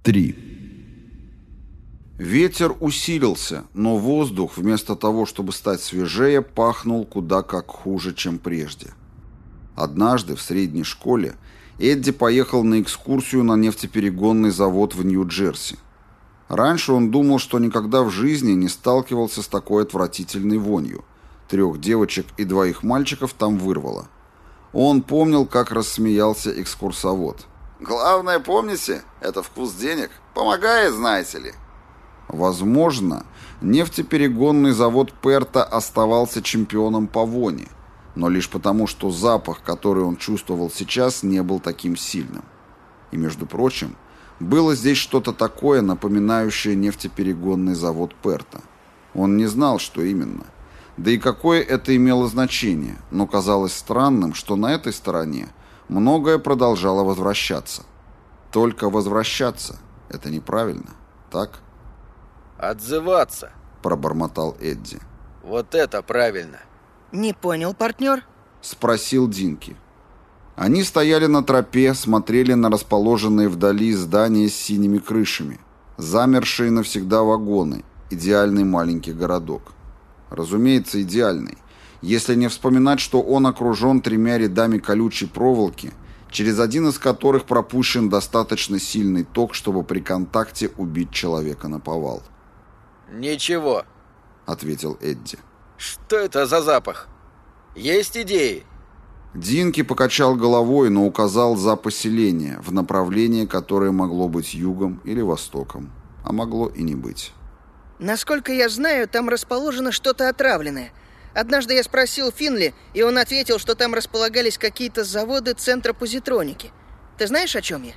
3. Ветер усилился, но воздух, вместо того, чтобы стать свежее, пахнул куда как хуже, чем прежде. Однажды в средней школе Эдди поехал на экскурсию на нефтеперегонный завод в Нью-Джерси. Раньше он думал, что никогда в жизни не сталкивался с такой отвратительной вонью. 3 девочек и 2 мальчиков там вырвало. Он помнил, как рассмеялся экскурсовод. «Главное, помните, это вкус денег. Помогает, знаете ли». Возможно, нефтеперегонный завод Перта оставался чемпионом по воне, но лишь потому, что запах, который он чувствовал сейчас, не был таким сильным. И, между прочим, было здесь что-то такое, напоминающее нефтеперегонный завод Перта. Он не знал, что именно. Да и какое это имело значение, но казалось странным, что на этой стороне многое продолжало возвращаться. Только возвращаться – это неправильно, так? «Отзываться», – пробормотал Эдди. «Вот это правильно». «Не понял, партнер?» – спросил Динки. Они стояли на тропе, смотрели на расположенные вдали здания с синими крышами, замершие навсегда вагоны, идеальный маленький городок. Разумеется, идеальный, если не вспоминать, что он окружен 3 рядами колючей проволоки, через один из которых пропущен достаточно сильный ток, чтобы при контакте убить человека наповал. «Ничего», — ответил Эдди. «Что это за запах? Есть идеи?» Динки покачал головой, но указал за поселение, в направлении, которое могло быть югом или востоком, а могло и не быть. Насколько я знаю, там расположено что-то отравленное. Однажды я спросил Финли, и он ответил, что там располагались какие-то заводы центра позитроники. Ты знаешь, о чем я?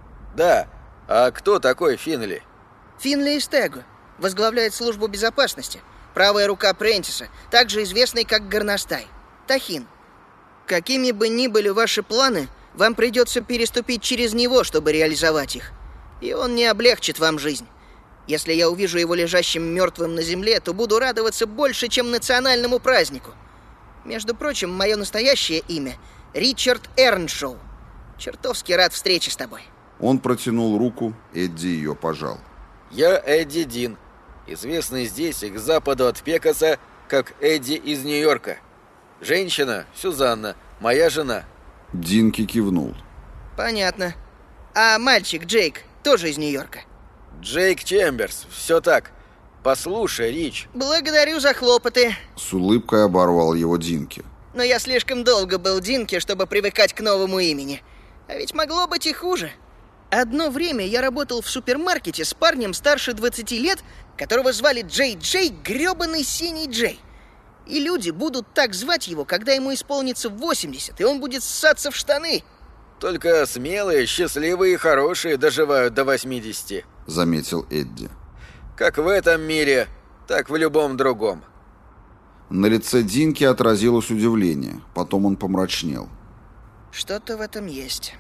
Да. А кто такой Финли? Финли Истего. Возглавляет службу безопасности. Правая рука Прентиса, также известный как Горностай. Тахин. Какими бы ни были ваши планы, вам придется переступить через него, чтобы реализовать их. И он не облегчит вам жизнь. Если я увижу его лежащим мертвым на земле, то буду радоваться больше, чем национальному празднику. Между прочим, мое настоящее имя — Ричард Эрншоу. Чертовски рад встрече с тобой. Он протянул руку, Эдди ее пожал. Я Эдди Дин, известный здесь и к западу от Пекаса, как Эдди из Нью-Йорка. Женщина — Сюзанна, моя жена. Динки кивнул. Понятно. А мальчик Джейк тоже из Нью-Йорка? Джейк Чемберс, все так. Послушай, Рич. Благодарю за хлопоты. С улыбкой оборвал его Динки. Но я слишком долго был Динки, чтобы привыкать к новому имени. А ведь могло быть и хуже. Одно время я работал в супермаркете с парнем старше 20 лет, которого звали Джей грёбаный Синий Джей. И люди будут так звать его, когда ему исполнится 80, и он будет ссаться в штаны. Только смелые, счастливые и хорошие доживают до 80, заметил Эдди. Как в этом мире, так в любом другом. На лице Динки отразилось удивление, потом он помрачнел. Что-то в этом есть.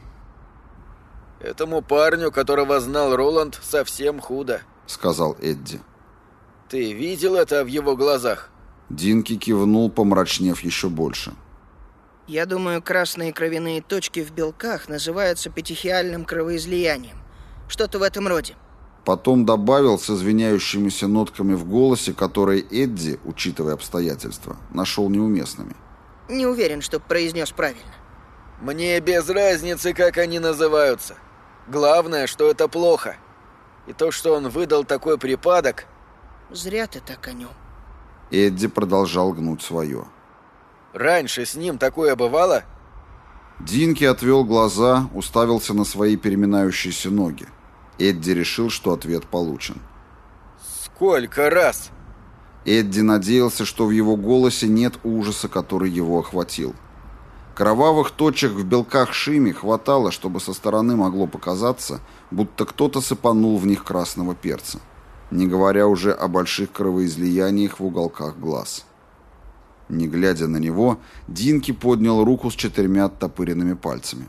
Этому парню, которого знал Роланд, совсем худо, сказал Эдди. Ты видел это в его глазах? Динки кивнул, помрачнев еще больше. Я думаю, красные кровяные точки в белках называются петехиальным кровоизлиянием. Что-то в этом роде. Потом добавил с извиняющимися нотками в голосе, которые Эдди, учитывая обстоятельства, нашел неуместными. Не уверен, что произнес правильно. Мне без разницы, как они называются. Главное, что это плохо. И то, что он выдал такой припадок... Зря ты так о нем. Эдди продолжал гнуть свое. Раньше с ним такое бывало? Динки отвел глаза, уставился на свои переминающиеся ноги. Эдди решил, что ответ получен. Сколько раз? Эдди надеялся, что в его голосе нет ужаса, который его охватил. Кровавых точек в белках Шими хватало, чтобы со стороны могло показаться, будто кто-то сыпанул в них красного перца, не говоря уже о больших кровоизлияниях в уголках глаз. Не глядя на него, Динки поднял руку с 4 оттопыренными пальцами.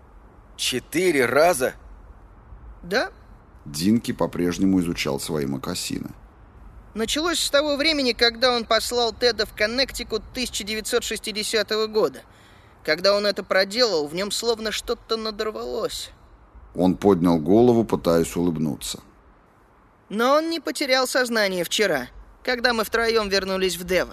4 раза? Да. Динки по-прежнему изучал свои мокасины. Началось с того времени, когда он послал Теда в Коннектикут 1960 года. Когда он это проделал, в нем словно что-то надорвалось. Он поднял голову, пытаясь улыбнуться. Но он не потерял сознание вчера, когда мы втроем вернулись в Девор.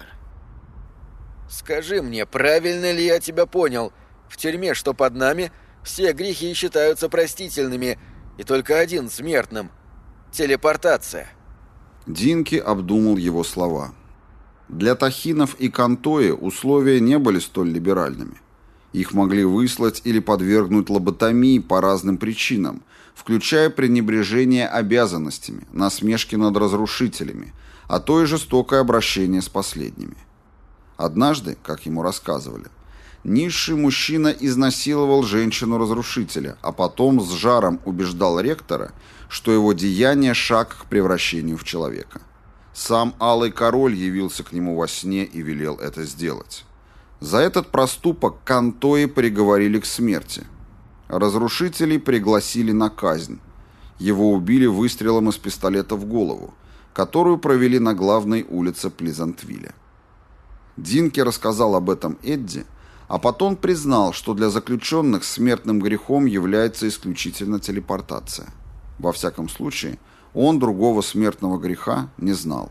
Скажи мне, правильно ли я тебя понял? В тюрьме, что под нами, все грехи считаются простительными, и только один смертным — телепортация. Динки обдумал его слова. Для тахинов и Кантои условия не были столь либеральными. Их могли выслать или подвергнуть лоботомии по разным причинам, включая пренебрежение обязанностями, насмешки над разрушителями, а то и жестокое обращение с последними. Однажды, как ему рассказывали, низший мужчина изнасиловал женщину-разрушителя, а потом с жаром убеждал ректора, что его деяние – шаг к превращению в человека. Сам Алый Король явился к нему во сне и велел это сделать. За этот проступок Кантои приговорили к смерти. Разрушителей пригласили на казнь. Его убили выстрелом из пистолета в голову, которую провели на главной улице Плизантвилля. Динки рассказал об этом Эдди, а потом признал, что для заключенных смертным грехом является исключительно телепортация. Во всяком случае, он другого смертного греха не знал.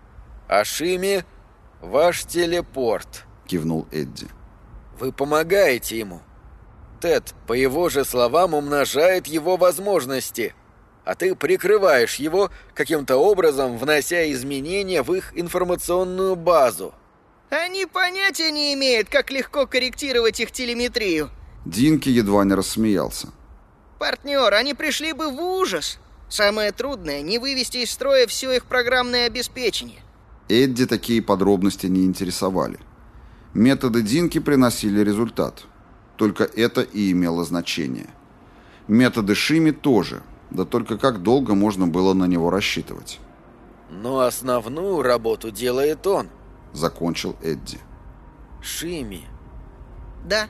«Ашими, ваш телепорт», — кивнул Эдди. «Вы помогаете ему. Тед, по его же словам, умножает его возможности, а ты прикрываешь его, каким-то образом внося изменения в их информационную базу». Они понятия не имеют, как легко корректировать их телеметрию. Динки едва не рассмеялся. Партнер, они пришли бы в ужас. Самое трудное — не вывести из строя все их программное обеспечение. Эдди такие подробности не интересовали. Методы Динки приносили результат. Только это и имело значение. Методы Шими тоже, да только как долго можно было на него рассчитывать. Но основную работу делает он, закончил Эдди. Шими. Да.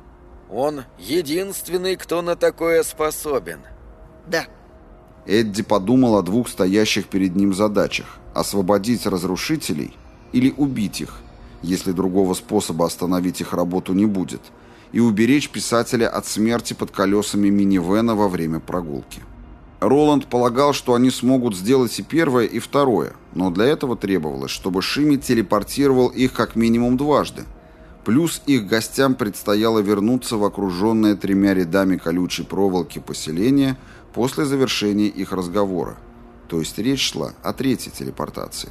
Он единственный, кто на такое способен. Да. Эдди подумал о двух стоящих перед ним задачах: освободить разрушителей или убить их, если другого способа остановить их работу не будет, и уберечь писателя от смерти под колесами минивэна во время прогулки. Роланд полагал, что они смогут сделать и первое, и второе, но для этого требовалось, чтобы Шими телепортировал их как минимум дважды. Плюс их гостям предстояло вернуться в окруженное 3 рядами колючей проволоки поселение после завершения их разговора. То есть речь шла о 3-й телепортации.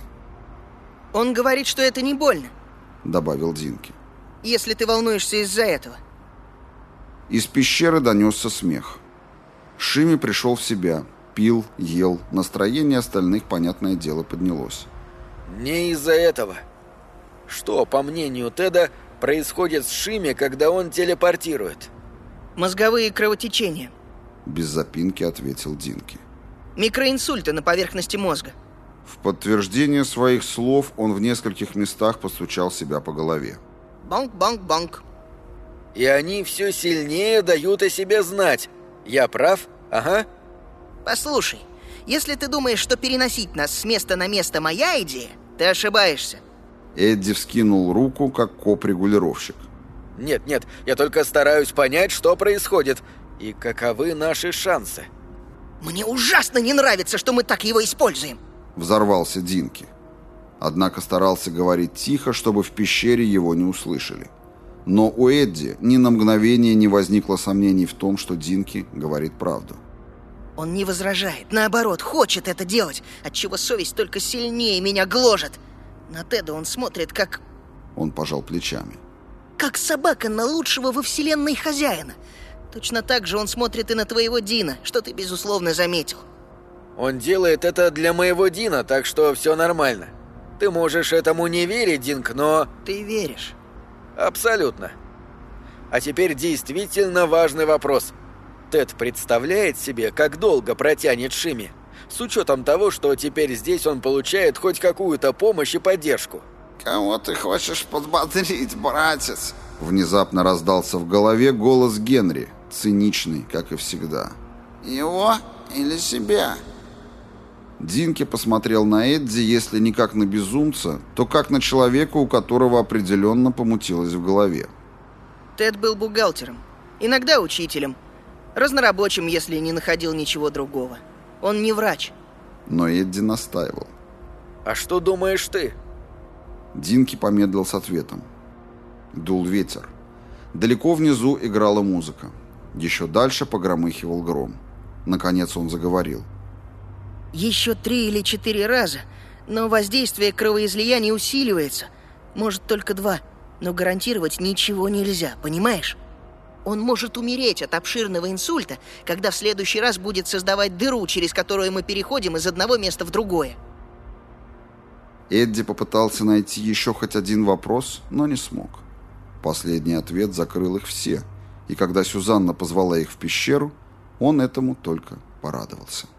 «Он говорит, что это не больно», — добавил Динки. «если ты волнуешься из-за этого». Из пещеры донесся смех. Шими пришел в себя, пил, ел, настроение остальных, понятное дело, поднялось. «Не из-за этого. Что, по мнению Теда, происходит с Шими, когда он телепортирует?» «Мозговые кровотечения», — без запинки ответил Динки. «Микроинсульты на поверхности мозга». В подтверждение своих слов он в нескольких местах постучал себя по голове. Бонк-бонк-бонк. «И они все сильнее дают о себе знать. Я прав? Ага». «Послушай, если ты думаешь, что переносить нас с места на место моя идея, ты ошибаешься». Эдди вскинул руку, как коп-регулировщик. «Нет, я только стараюсь понять, что происходит и каковы наши шансы». «Мне ужасно не нравится, что мы так его используем», — взорвался Динки. Однако старался говорить тихо, чтобы в пещере его не услышали. Но у Эдди ни на мгновение не возникло сомнений в том, что Динки говорит правду. «Он не возражает, наоборот, хочет это делать, отчего совесть только сильнее меня гложет. На Теда он смотрит как...» Он пожал плечами. «Как собака на лучшего во вселенной хозяина. Точно так же он смотрит и на твоего Дина, что ты, безусловно, заметил». «Он делает это для моего Дина, так что все нормально. Ты можешь этому не верить, Динк, но...» «Ты веришь». «Абсолютно. А теперь действительно важный вопрос. Тед представляет себе, как долго протянет Шими, с учетом того, что теперь здесь он получает хоть какую-то помощь и поддержку?» «Кого ты хочешь подбодрить, братец?» Внезапно раздался в голове голос Генри, циничный, как и всегда. «Его или себя?» Динки посмотрел на Эдди, если не как на безумца, то как на человека, у которого определенно помутилось в голове. Тед был бухгалтером, иногда учителем. Разнорабочим, если не находил ничего другого. Он не врач. Но Эдди настаивал. А что думаешь ты? Динки помедлил с ответом. Дул ветер. Далеко внизу играла музыка. Еще дальше погромыхивал гром. Наконец он заговорил. Еще 3 или 4 раза, но воздействие кровоизлияния усиливается. Может, только 2, но гарантировать ничего нельзя, понимаешь? Он может умереть от обширного инсульта, когда в следующий раз будет создавать дыру, через которую мы переходим из одного места в другое. Эдди попытался найти еще хоть один вопрос, но не смог. Последний ответ закрыл их все, и когда Сюзанна позвала их в пещеру, он этому только порадовался.